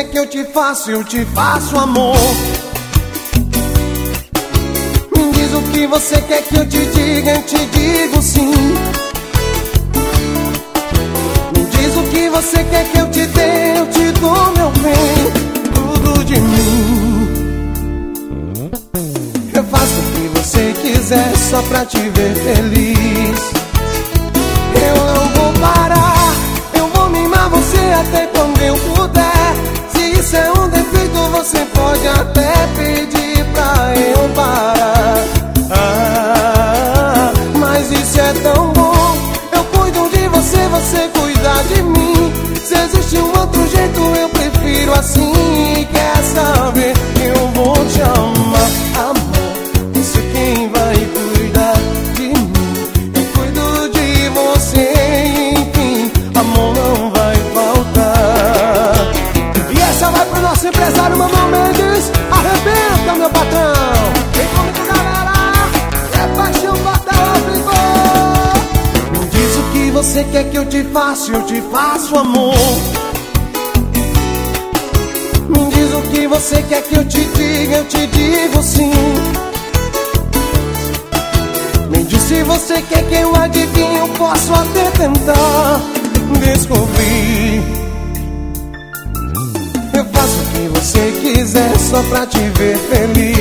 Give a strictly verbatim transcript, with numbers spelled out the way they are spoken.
quer que eu te faça, eu te faço, amor. Me diz o que você quer que eu te diga, eu te digo sim. Me diz o que você quer que eu te dê, eu te dou, meu bem, tudo de mim. Eu faço o que você quiser só pra te ver feliz. Eu não vou parar, eu vou mimar você até quando eu puder. Se isso é um defeito, você pode até pedir pra eu parar. Ah, mas isso é tão bom. Eu cuido de você, você cuida de mim. Se existe um outro jeito, eu prefiro assim. Quer saber? Eu vou te amar, amor. Isso quem vai cuidar de mim. Eu cuido de você, enfim, amor não vai faltar. E essa vai pro nosso empresário Mamão Mendes. Arrebenta, meu patrão. Vem comigo, galera. É paixão, batalha, brigou. Me diz o que você quer que eu te faça, eu te faço, amor. Me diz o que você quer que eu te diga, eu te digo sim. Me diz se você quer que eu adivinhe, eu posso até tentar descobrir. Eu faço o que você quiser só pra te ver feliz.